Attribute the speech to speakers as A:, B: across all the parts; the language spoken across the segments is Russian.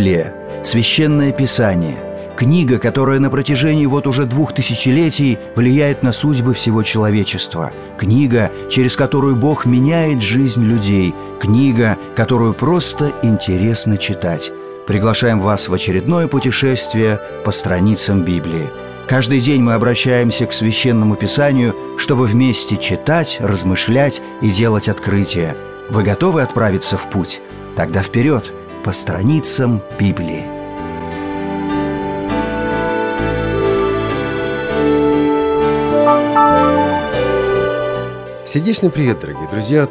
A: Библия – священное писание, книга, которая на протяжении уже 2000 влияет на судьбы всего человечества, книга, через которую Бог меняет жизнь людей, книга, которую просто интересно читать. Приглашаем вас в очередное путешествие по страницам Библии. Каждый день мы обращаемся к Священному Писанию, чтобы вместе читать, размышлять и делать открытия. Вы готовы отправиться в путь? Тогда вперед, по страницам Библии.
B: Сердечный привет, дорогие друзья!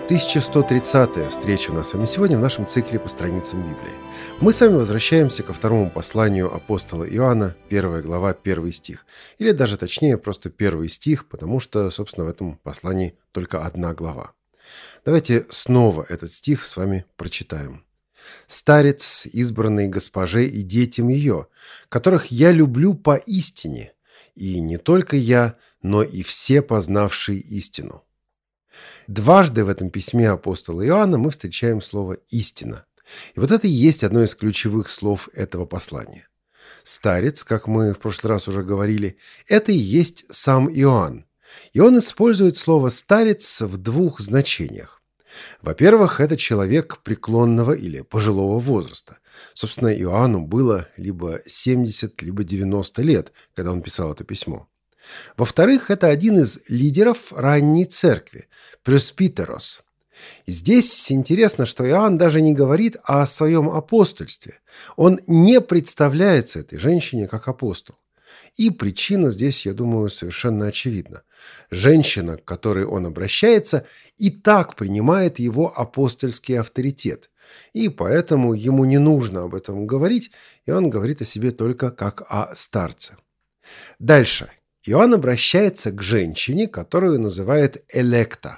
B: 1130-я встреча у нас с вами сегодня в нашем цикле по страницам Библии. Мы с вами возвращаемся ко второму посланию апостола Иоанна, 1 глава, 1 стих. Или даже точнее, просто 1 стих, потому что, собственно, в этом послании только одна глава. Давайте снова этот стих с вами прочитаем. «Старец, избранный госпоже и детям ее, которых я люблю поистине, и не только я, но и все познавшие истину». Дважды в этом письме апостола Иоанна мы встречаем слово «истина». И вот это и есть одно из ключевых слов этого послания. Старец, как мы в прошлый раз уже говорили, это и есть сам Иоанн. И он использует слово «старец» в двух значениях. Во-первых, это человек преклонного или пожилого возраста. Собственно, Иоанну было либо 70, либо 90 лет, когда он писал это письмо. Во-вторых, это один из лидеров ранней церкви – пресбитерос. И здесь интересно, что Иоанн даже не говорит о своем апостольстве. Он не представляется этой женщине как апостол. И причина здесь, я думаю, совершенно очевидна. Женщина, к которой он обращается, и так принимает его апостольский авторитет. И поэтому ему не нужно об этом говорить, и он говорит о себе только как о старце. Дальше. Иоанн обращается к женщине, которую называет Электа.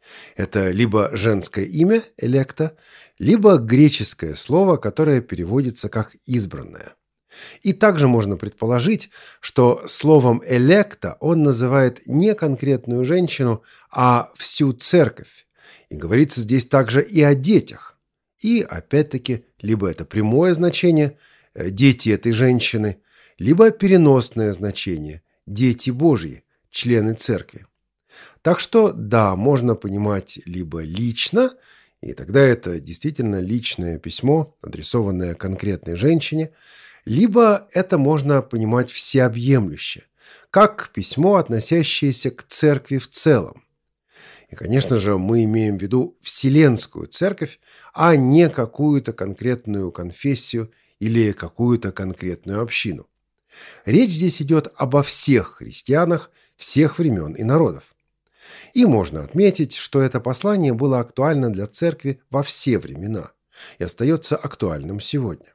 B: Это либо женское имя Электа, либо греческое слово, которое переводится как «избранная». И также можно предположить, что словом «электа» он называет не конкретную женщину, а всю церковь. И говорится здесь также и о детях. И, опять-таки, либо это прямое значение «дети этой женщины», либо переносное значение «дети Божьи», члены церкви. Так что, да, можно понимать либо лично, и тогда это действительно личное письмо, адресованное конкретной женщине, либо это можно понимать всеобъемлюще, как письмо, относящееся к церкви в целом. И, конечно же, мы имеем в виду Вселенскую церковь, а не какую-то конкретную конфессию или какую-то конкретную общину. Речь здесь идет обо всех христианах всех времен и народов. И можно отметить, что это послание было актуально для церкви во все времена и остается актуальным сегодня.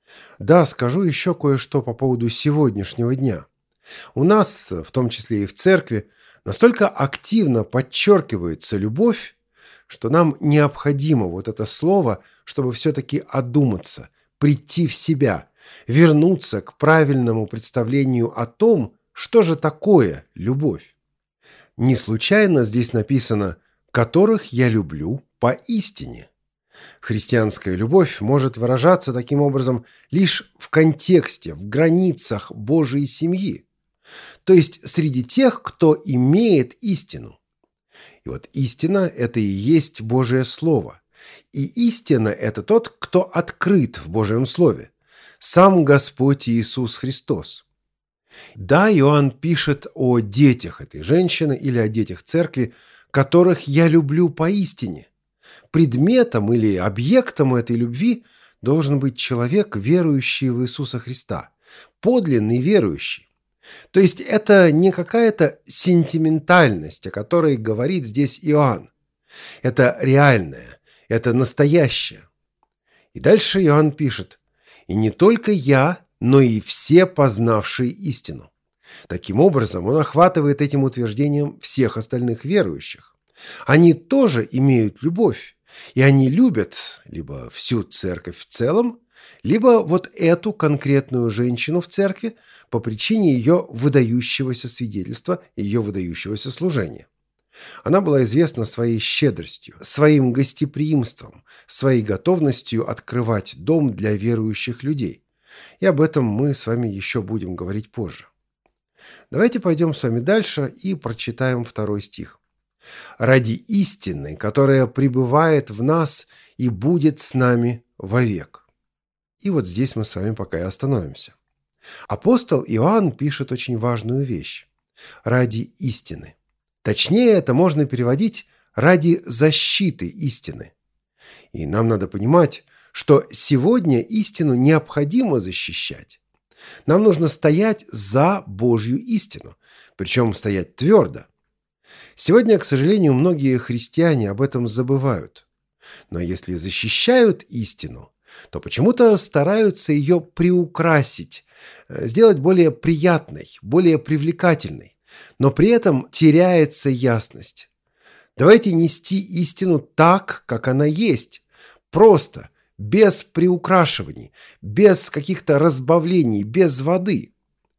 B: Да, скажу еще кое-что по поводу сегодняшнего дня. У нас, в том числе и в церкви, настолько активно подчеркивается любовь, что нам необходимо вот это слово, чтобы все-таки одуматься, прийти в себя, вернуться к правильному представлению о том, что же такое любовь. Не случайно здесь написано «которых я люблю поистине». Христианская любовь может выражаться таким образом лишь в контексте, в границах Божьей семьи, то есть среди тех, кто имеет истину. И вот истина – это и есть Божие Слово. И истина – это тот, кто открыт в Божьем Слове, сам Господь Иисус Христос. Да, Иоанн пишет о детях этой женщины или о детях церкви, которых я люблю поистине. Предметом или объектом этой любви должен быть человек, верующий в Иисуса Христа, подлинный верующий. То есть это не какая-то сентиментальность, о которой говорит здесь Иоанн. Это реальное, это настоящее. И дальше Иоанн пишет: «И не только я, но и все познавшие истину». Таким образом, он охватывает этим утверждением всех остальных верующих. Они тоже имеют любовь, и они любят либо всю церковь в целом, либо вот эту конкретную женщину в церкви по причине ее выдающегося свидетельства, ее выдающегося служения. Она была известна своей щедростью, своим гостеприимством, своей готовностью открывать дом для верующих людей. И об этом мы с вами еще будем говорить позже. Давайте пойдем с вами дальше и прочитаем 2 стих. «Ради истины, которая пребывает в нас и будет с нами вовек». И вот здесь мы с вами пока и остановимся. Апостол Иоанн пишет очень важную вещь. Ради истины. Точнее, это можно переводить ради защиты истины. И нам надо понимать, что сегодня истину необходимо защищать. Нам нужно стоять за Божью истину, причем стоять твердо. Сегодня, к сожалению, многие христиане об этом забывают. Но если защищают истину, то почему-то стараются ее приукрасить, сделать более приятной, более привлекательной, но при этом теряется ясность. Давайте нести истину так, как она есть, просто, без приукрашиваний, без каких-то разбавлений, без воды.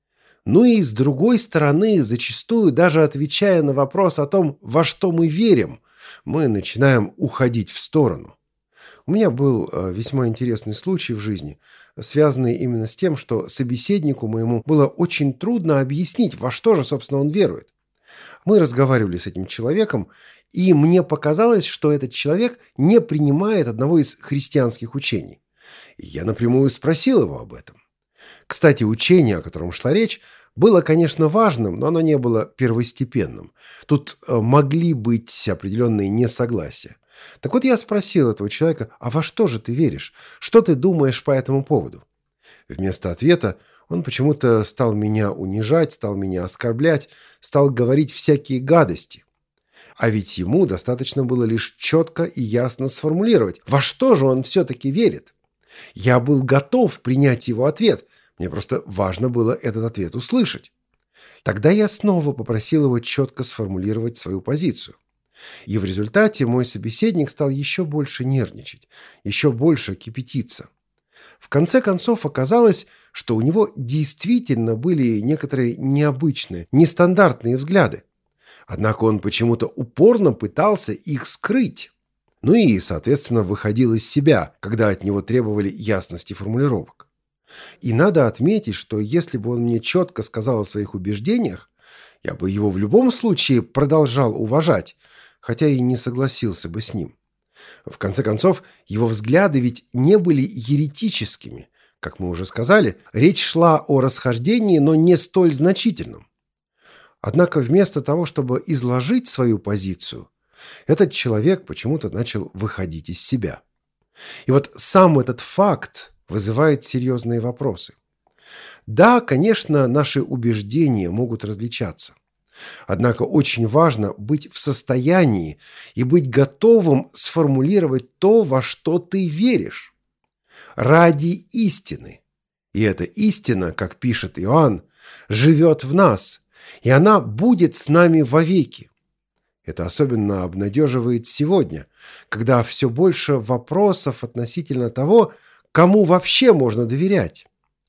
B: Ну и с другой стороны, зачастую даже отвечая на вопрос о том, во что мы верим, мы начинаем уходить в сторону. У меня был весьма интересный случай в жизни, связанный именно с тем, что собеседнику моему было очень трудно объяснить, во что же, собственно, он верует. Мы разговаривали с этим человеком, и мне показалось, что этот человек не принимает одного из христианских учений. И я напрямую спросил его об этом. Кстати, учение, о котором шла речь, было, конечно, важным, но оно не было первостепенным. Тут могли быть определенные несогласия. Так вот я спросил этого человека: а во что же ты веришь? Что ты думаешь по этому поводу? Вместо ответа он почему-то стал меня унижать, стал меня оскорблять, стал говорить всякие гадости. А ведь ему достаточно было лишь четко и ясно сформулировать, во что же он все-таки верит. Я был готов принять его ответ, мне просто важно было этот ответ услышать. Тогда я снова попросил его четко сформулировать свою позицию. И в результате мой собеседник стал еще больше нервничать, еще больше кипятиться. В конце концов оказалось, что у него действительно были некоторые необычные, нестандартные взгляды. Однако он почему-то упорно пытался их скрыть. Ну и, соответственно, выходил из себя, когда от него требовали ясности формулировок. И надо отметить, что если бы он мне четко сказал о своих убеждениях, я бы его в любом случае продолжал уважать, хотя и не согласился бы с ним. В конце концов, его взгляды ведь не были еретическими. Как мы уже сказали, речь шла о расхождении, но не столь значительном. Однако вместо того, чтобы изложить свою позицию, этот человек почему-то начал выходить из себя. И вот сам этот факт вызывает серьезные вопросы. Да, конечно, наши убеждения могут различаться. Однако очень важно быть в состоянии и быть готовым сформулировать то, во что ты веришь. Ради истины. И эта истина, как пишет Иоанн, живет в нас, и она будет с нами вовеки. Это особенно обнадеживает сегодня, когда все больше вопросов относительно того, кому вообще можно доверять.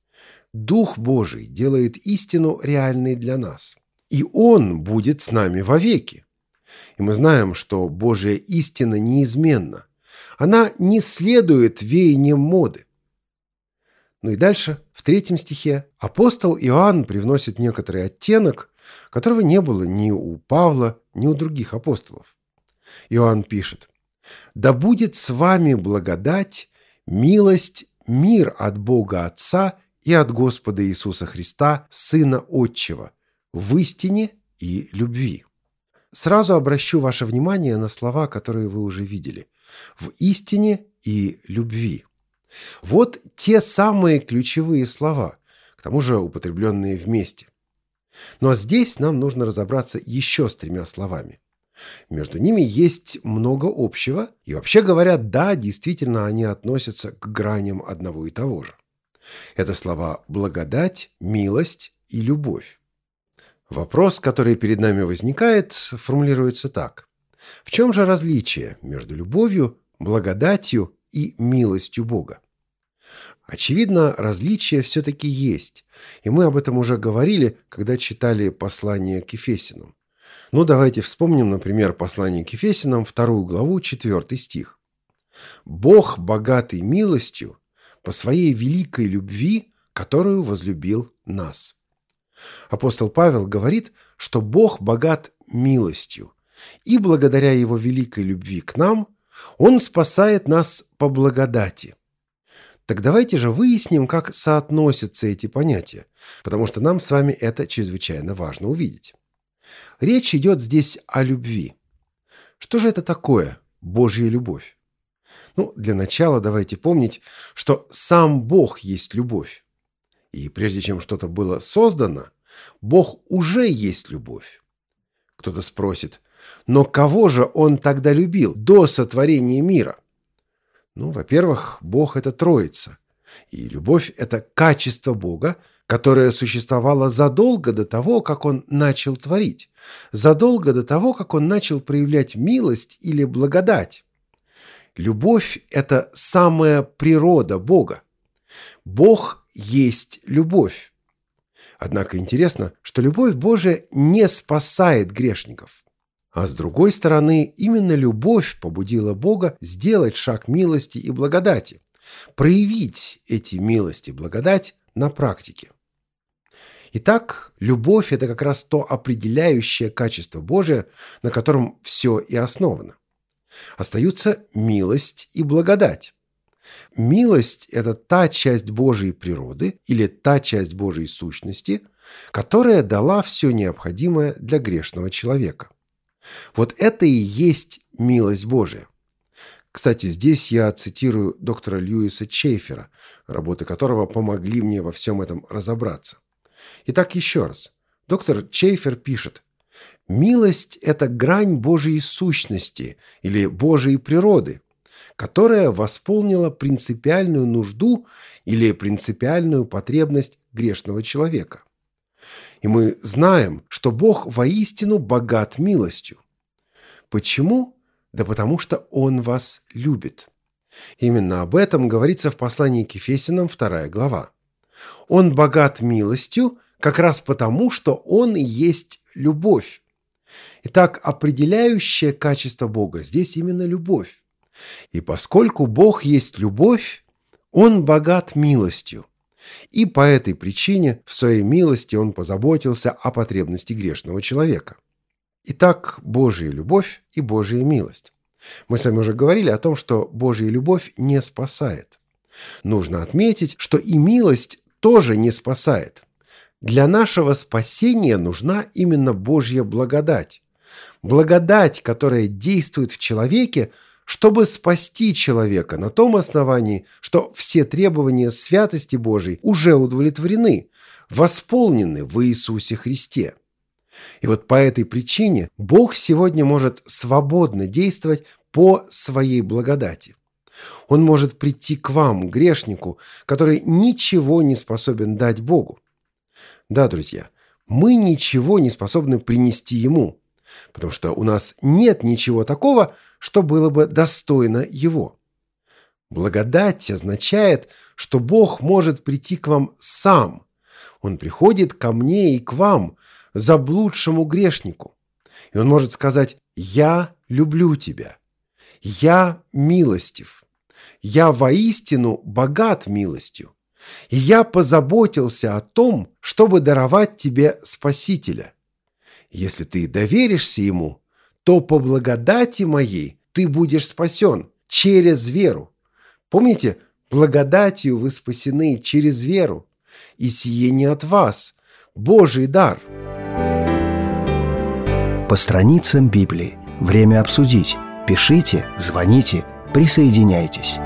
B: Дух Божий делает истину реальной для нас. И Он будет с нами вовеки. И мы знаем, что Божья истина неизменна. Она не следует веяниям моды. Ну и дальше, в 3 стихе, апостол Иоанн привносит некоторый оттенок, которого не было ни у Павла, ни у других апостолов. Иоанн пишет: «Да будет с вами благодать, милость, мир от Бога Отца и от Господа Иисуса Христа, Сына Отчего, в истине и любви». Сразу обращу ваше внимание на слова, которые вы уже видели. В истине и любви. Вот те самые ключевые слова, к тому же употребленные вместе. Но здесь нам нужно разобраться еще с 3 словами. Между ними есть много общего, и вообще говоря, да, действительно, они относятся к граням одного и того же. Это слова благодать, милость и любовь. Вопрос, который перед нами возникает, формулируется так. В чем же различие между любовью, благодатью и милостью Бога? Очевидно, различия все-таки есть, и мы об этом уже говорили, когда читали послание к Ефесянам. Давайте вспомним, например, послание к Ефесянам, 2 главу, 4 стих. «Бог, богатый милостью, по своей великой любви, которую возлюбил нас». Апостол Павел говорит, что Бог богат милостью, и благодаря Его великой любви к нам Он спасает нас по благодати. Так давайте же выясним, как соотносятся эти понятия, потому что нам с вами это чрезвычайно важно увидеть. Речь идет здесь о любви. Что же это такое Божья любовь? Для начала давайте помнить, что сам Бог есть любовь. И прежде чем что-то было создано, Бог уже есть любовь. Кто-то спросит, но кого же Он тогда любил до сотворения мира? Во-первых, Бог – это Троица. И любовь – это качество Бога, которое существовало задолго до того, как Он начал творить, задолго до того, как Он начал проявлять милость или благодать. Любовь – это самая природа Бога. Бог есть любовь. Однако интересно, что любовь Божия не спасает грешников. А с другой стороны, именно любовь побудила Бога сделать шаг милости и благодати, проявить эти милости и благодать на практике. Итак, любовь – это как раз то определяющее качество Божие, на котором все и основано. Остаются милость и благодать. Милость – это та часть Божьей природы или та часть Божьей сущности, которая дала все необходимое для грешного человека. Вот это и есть милость Божия. Кстати, здесь я цитирую доктора Льюиса Чейфера, работы которого помогли мне во всем этом разобраться. Итак, еще раз. Доктор Чейфер пишет: «Милость – это грань Божьей сущности или Божьей природы, которая восполнила принципиальную нужду или принципиальную потребность грешного человека. И мы знаем, что Бог воистину богат милостью. Почему? Да потому что Он вас любит». Именно об этом говорится в послании к Ефесянам, 2 глава. Он богат милостью как раз потому, что Он и есть любовь. Итак, определяющее качество Бога здесь именно любовь. И поскольку Бог есть любовь, Он богат милостью. И по этой причине в своей милости Он позаботился о потребности грешного человека. Итак, Божья любовь и Божья милость. Мы с вами уже говорили о том, что Божья любовь не спасает. Нужно отметить, что и милость тоже не спасает. Для нашего спасения нужна именно Божья благодать. Благодать, которая действует в человеке, чтобы спасти человека на том основании, что все требования святости Божией уже удовлетворены, восполнены в Иисусе Христе. И вот по этой причине Бог сегодня может свободно действовать по своей благодати. Он может прийти к вам, грешнику, который ничего не способен дать Богу. Да, друзья, мы ничего не способны принести Ему, потому что у нас нет ничего такого, что было бы достойно Его. Благодать означает, что Бог может прийти к вам сам. Он приходит ко мне и к вам, заблудшему грешнику. И Он может сказать: «Я люблю тебя, я милостив, я воистину богат милостью, и я позаботился о том, чтобы даровать тебе Спасителя. Если ты доверишься Ему, то по благодати моей ты будешь спасен через веру». Помните, благодатью вы спасены через веру, и сие не от вас, Божий дар.
A: По страницам Библии. Время обсудить. Пишите, звоните, присоединяйтесь.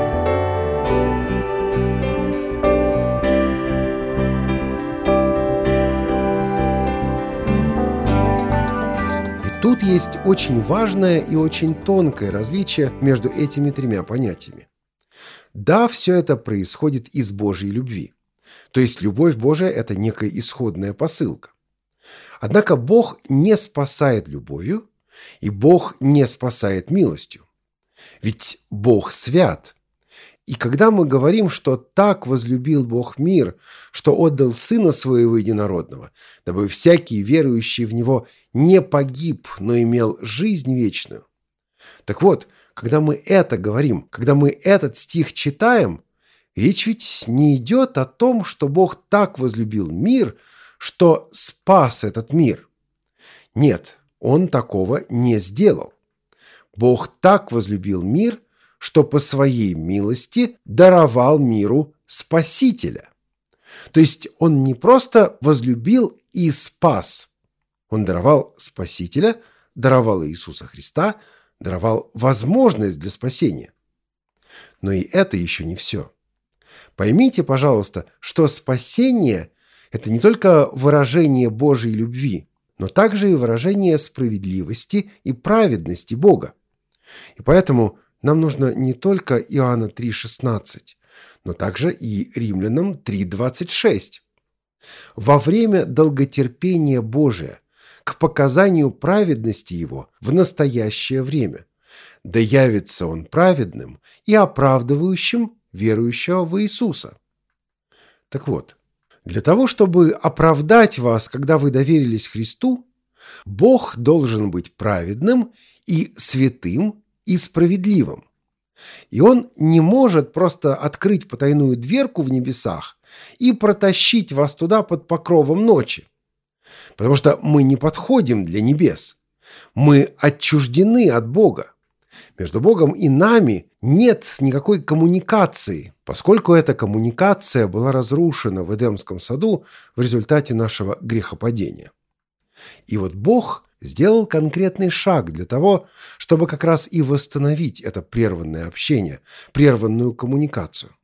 B: Тут есть очень важное и очень тонкое различие между этими тремя понятиями. Да, все это происходит из Божьей любви. То есть любовь Божия – это некая исходная посылка. Однако Бог не спасает любовью, и Бог не спасает милостью. Ведь Бог свят. И когда мы говорим, что так возлюбил Бог мир, что отдал Сына Своего Единородного, дабы всякий верующий в Него не погиб, но имел жизнь вечную. Так вот, когда мы это говорим, когда мы этот стих читаем, речь ведь не идет о том, что Бог так возлюбил мир, что спас этот мир. Нет, Он такого не сделал. Бог так возлюбил мир, что по своей милости даровал миру Спасителя. То есть Он не просто возлюбил и спас. Он даровал Спасителя, даровал Иисуса Христа, даровал возможность для спасения. Но и это еще не все. Поймите, пожалуйста, что спасение – это не только выражение Божьей любви, но также и выражение справедливости и праведности Бога. И поэтому нам нужно не только Иоанна 3,16, но также и Римлянам 3,26. Во время долготерпения Божия к показанию праведности Его в настоящее время да явится Он праведным и оправдывающим верующего в Иисуса. Так вот, для того, чтобы оправдать вас, когда вы доверились Христу, Бог должен быть праведным и святым и справедливым. И Он не может просто открыть потайную дверку в небесах и протащить вас туда под покровом ночи. Потому что мы не подходим для небес. Мы отчуждены от Бога. Между Богом и нами нет никакой коммуникации, поскольку эта коммуникация была разрушена в Эдемском саду в результате нашего грехопадения. И вот Бог сделал конкретный шаг для того, чтобы как раз и восстановить это прерванное общение, прерванную коммуникацию.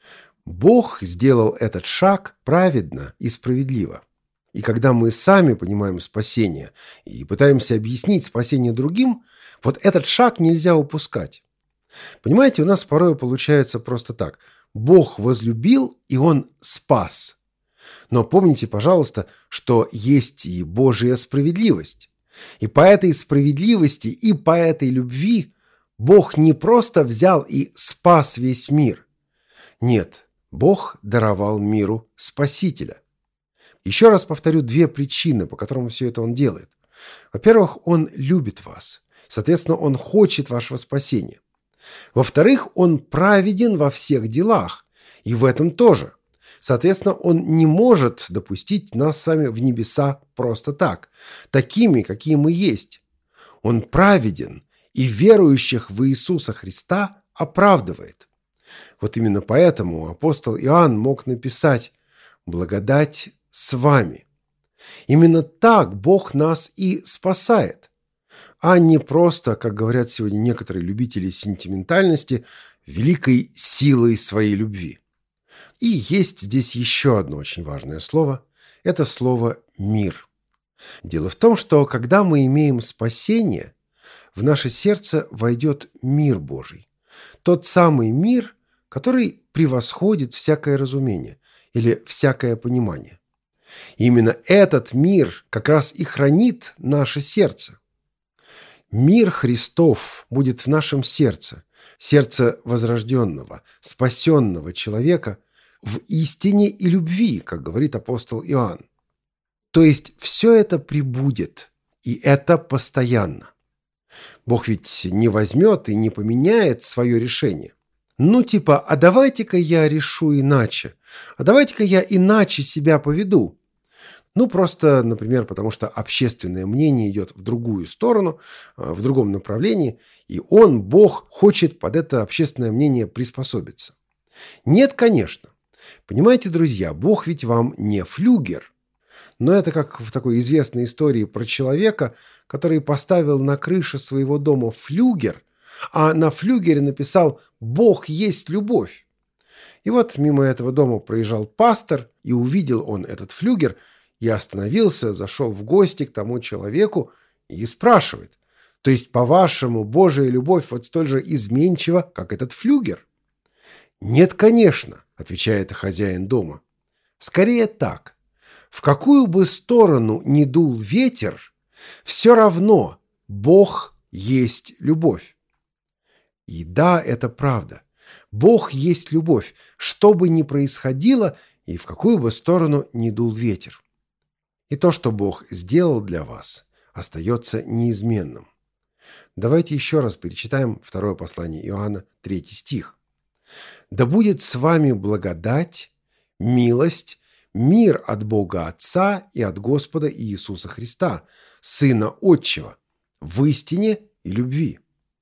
B: Бог сделал этот шаг праведно и справедливо. И когда мы сами понимаем спасение и пытаемся объяснить спасение другим, вот этот шаг нельзя упускать. Понимаете, у нас порой получается просто так. Бог возлюбил, и Он спас. Но помните, пожалуйста, что есть и Божья справедливость. И по этой справедливости, и по этой любви Бог не просто взял и спас весь мир. Нет, Бог даровал миру Спасителя. Еще раз повторю две причины, по которым все это Он делает. Во-первых, Он любит вас. Соответственно, Он хочет вашего спасения. Во-вторых, Он праведен во всех делах. И в этом тоже. Соответственно, Он не может допустить нас с вами в небеса просто так, такими, какие мы есть. Он праведен и верующих в Иисуса Христа оправдывает. Вот именно поэтому апостол Иоанн мог написать «Благодать с вами». Именно так Бог нас и спасает, а не просто, как говорят сегодня некоторые любители сентиментальности, великой силой своей любви. И есть здесь еще одно очень важное слово. Это слово «мир». Дело в том, что когда мы имеем спасение, в наше сердце войдет мир Божий. Тот самый мир, который превосходит всякое разумение или всякое понимание. И именно этот мир как раз и хранит наше сердце. Мир Христов будет в нашем сердце, сердце возрожденного, спасенного человека, в истине и любви, как говорит апостол Иоанн. То есть все это пребудет, и это постоянно. Бог ведь не возьмет и не поменяет свое решение. Ну типа, а давайте-ка я решу иначе, а давайте-ка я иначе себя поведу. Ну просто, например, потому что общественное мнение идет в другую сторону, в другом направлении, и Он, Бог, хочет под это общественное мнение приспособиться. Нет, конечно. Понимаете, друзья, Бог ведь вам не флюгер. Но это как в такой известной истории про человека, который поставил на крыше своего дома флюгер, а на флюгере написал «Бог есть любовь». И вот мимо этого дома проезжал пастор, и увидел он этот флюгер, и остановился, зашел в гости к тому человеку и спрашивает: то есть, по-вашему, Божия любовь вот столь же изменчива, как этот флюгер? Нет, конечно, отвечает хозяин дома. Скорее так. В какую бы сторону ни дул ветер, все равно Бог есть любовь. И да, это правда. Бог есть любовь, что бы ни происходило и в какую бы сторону ни дул ветер. И то, что Бог сделал для вас, остается неизменным. Давайте еще раз перечитаем второе послание Иоанна, 3 стих. «Да будет с вами благодать, милость, мир от Бога Отца и от Господа Иисуса Христа, Сына Отчего, в истине и любви».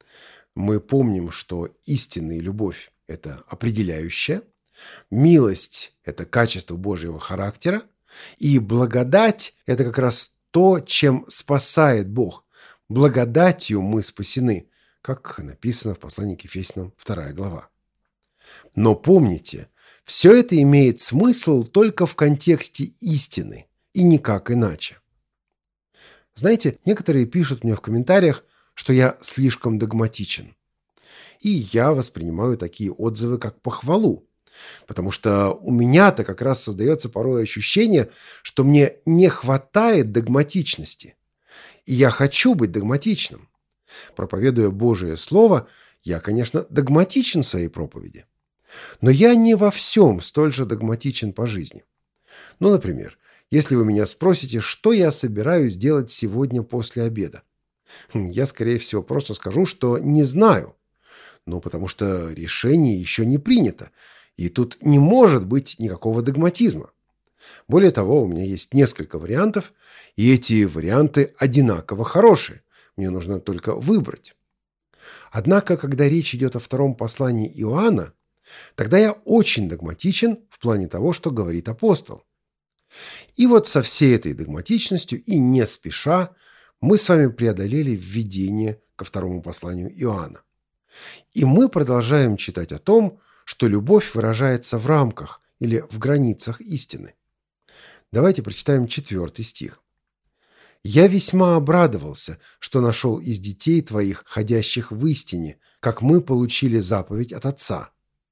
B: Мы помним, что истинная любовь – это определяющее, милость – это качество Божьего характера, и благодать – это как раз то, чем спасает Бог. Благодатью мы спасены, как написано в послании к Ефесянам 2 глава. Но помните, все это имеет смысл только в контексте истины, и никак иначе. Знаете, некоторые пишут мне в комментариях, что я слишком догматичен. И я воспринимаю такие отзывы как похвалу, потому что у меня-то как раз создается порой ощущение, что мне не хватает догматичности. И я хочу быть догматичным. Проповедуя Божие Слово, я, конечно, догматичен в своей проповеди. Но я не во всем столь же догматичен по жизни. Ну, например, если вы меня спросите, что я собираюсь делать сегодня после обеда, я, скорее всего, просто скажу, что не знаю. Ну, потому что решение еще не принято, и тут не может быть никакого догматизма. Более того, у меня есть несколько вариантов, и эти варианты одинаково хорошие. Мне нужно только выбрать. Однако, когда речь идет о втором послании Иоанна, тогда я очень догматичен в плане того, что говорит апостол. И вот со всей этой догматичностью и не спеша мы с вами преодолели введение ко второму посланию Иоанна. И мы продолжаем читать о том, что любовь выражается в рамках или в границах истины. Давайте прочитаем 4 стих. «Я весьма обрадовался, что нашел из детей твоих, ходящих в истине, как мы получили заповедь от Отца».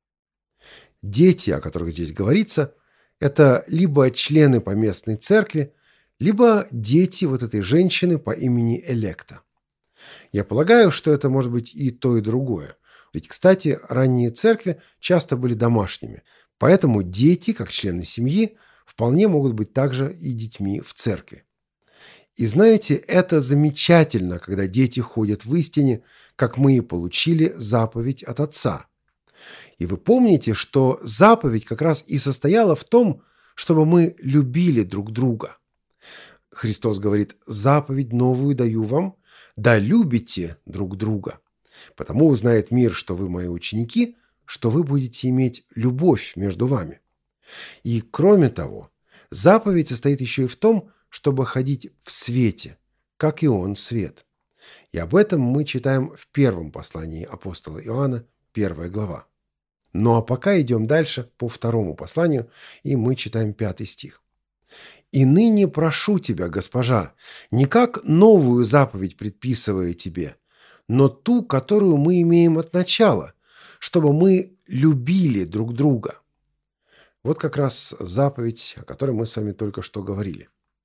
B: Дети, о которых здесь говорится, это либо члены поместной церкви, либо дети вот этой женщины по имени Электа. Я полагаю, что это может быть и то, и другое. Ведь, кстати, ранние церкви часто были домашними, поэтому дети, как члены семьи, вполне могут быть также и детьми в церкви. И знаете, это замечательно, когда дети ходят в истине, как мы и получили заповедь от Отца. И вы помните, что заповедь как раз и состояла в том, чтобы мы любили друг друга. Христос говорит: «Заповедь новую даю вам, да любите друг друга. Потому узнает мир, что вы мои ученики, что вы будете иметь любовь между вами». И кроме того, заповедь состоит еще и в том, чтобы ходить в свете, как и Он свет. И об этом мы читаем в первом послании апостола Иоанна, 1 глава. Ну а пока идем дальше по второму посланию, и мы читаем 5 стих. «И ныне прошу тебя, госпожа, не как новую заповедь предписывая тебе, но ту, которую мы имеем от начала, чтобы мы любили друг друга». Вот как раз заповедь, о которой мы с вами только что говорили.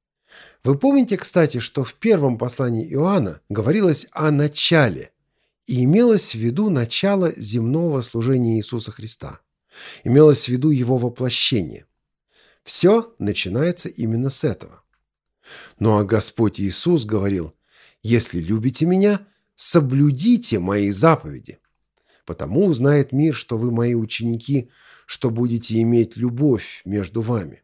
B: Вы помните, кстати, что в первом послании Иоанна говорилось о начале, и имелось в виду начало земного служения Иисуса Христа. Имелось в виду Его воплощение. Все начинается именно с этого. Ну а Господь Иисус говорил: «Если любите Меня, соблюдите Мои заповеди. Потому узнает мир, что вы Мои ученики, что будете иметь любовь между вами».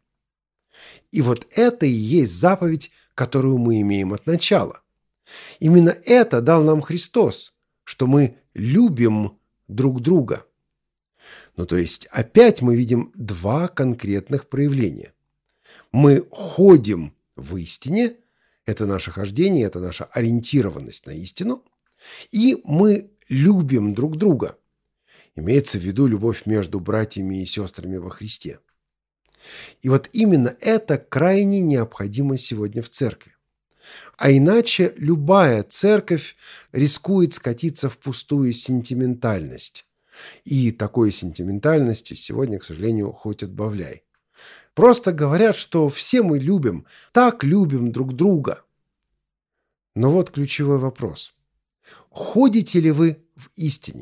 B: И вот это и есть заповедь, которую мы имеем от начала. Именно это дал нам Христос, что мы любим друг друга. Ну, то есть, опять мы видим два конкретных проявления. Мы ходим в истине, это наше хождение, это наша ориентированность на истину, и мы любим друг друга. Имеется в виду любовь между братьями и сестрами во Христе. И вот именно это крайне необходимо сегодня в церкви. А иначе любая церковь рискует скатиться в пустую сентиментальность. И такой сентиментальности сегодня, к сожалению, хоть отбавляй. Просто говорят, что все мы любим, так любим друг друга. Но вот ключевой вопрос. Ходите ли вы в истине?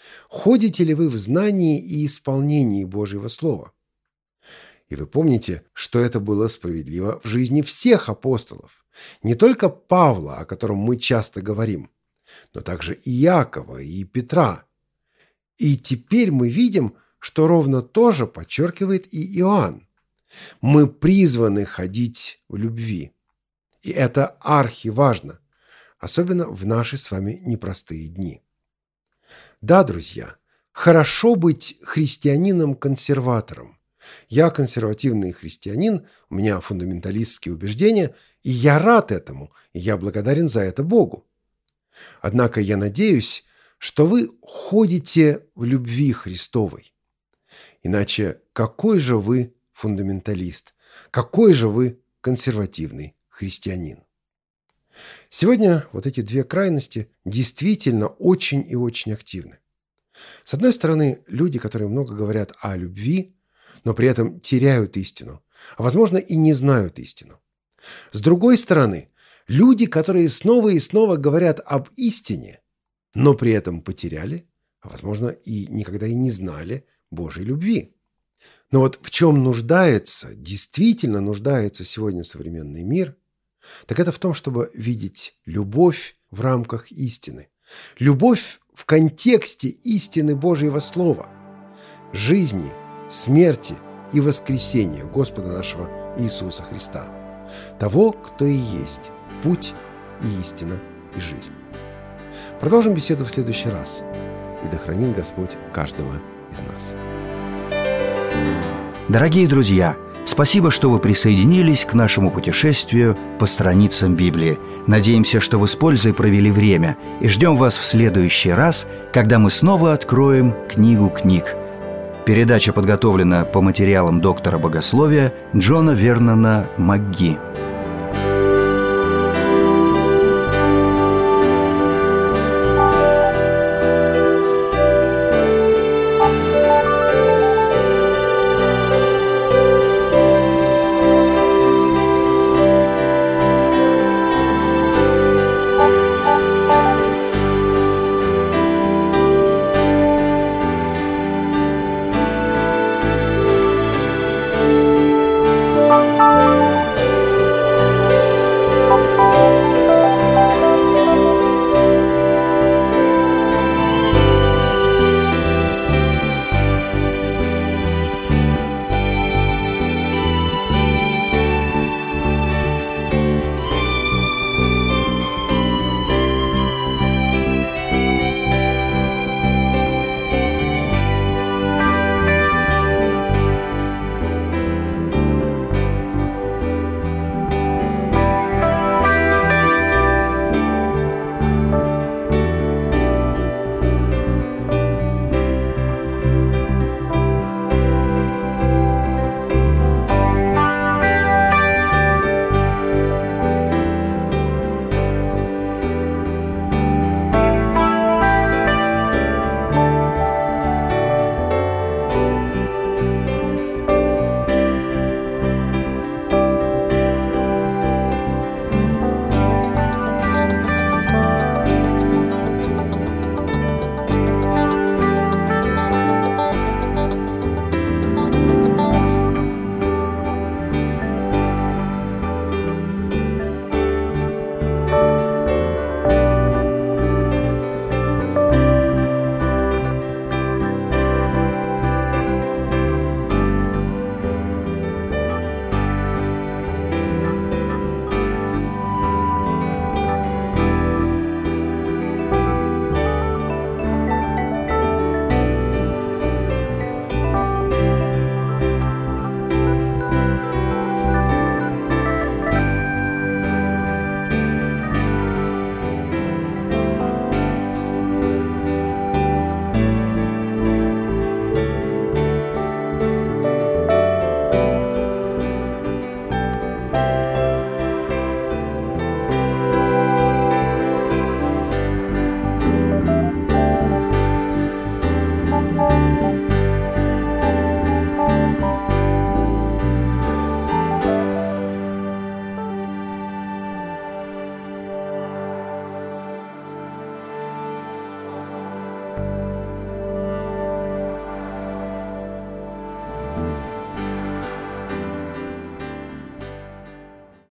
B: Ходите ли вы в знании и исполнении Божьего Слова? И вы помните, что это было справедливо в жизни всех апостолов. Не только Павла, о котором мы часто говорим, но также и Иакова, и Петра. И теперь мы видим, что ровно то же подчеркивает и Иоанн. Мы призваны ходить в любви. И это архиважно, особенно в наши с вами непростые дни. Да, друзья, хорошо быть христианином-консерватором. Я консервативный христианин, у меня фундаменталистские убеждения, и я рад этому, и я благодарен за это Богу. Однако я надеюсь, что вы ходите в любви Христовой. Иначе какой же вы фундаменталист? Какой же вы консервативный христианин? Сегодня вот эти две крайности действительно очень и очень активны. С одной стороны, люди, которые много говорят о любви, но при этом теряют истину, а возможно и не знают истину. С другой стороны, люди, которые снова и снова говорят об истине, но при этом потеряли, а возможно и никогда и не знали Божьей любви. Но вот в чем действительно нуждается сегодня современный мир, так это в том, чтобы видеть любовь в рамках истины. Любовь в контексте истины Божьего Слова, жизни, смерти и воскресения Господа нашего Иисуса Христа, того, кто и есть путь и истина и жизнь. Продолжим беседу в следующий раз. И да хранит Господь каждого из нас.
A: Дорогие друзья, спасибо, что вы присоединились к нашему путешествию по страницам Библии. Надеемся, что вы с пользой провели время, и ждем вас в следующий раз, когда мы снова откроем книгу книг. Передача подготовлена по материалам доктора богословия Джона Вернона МакГи.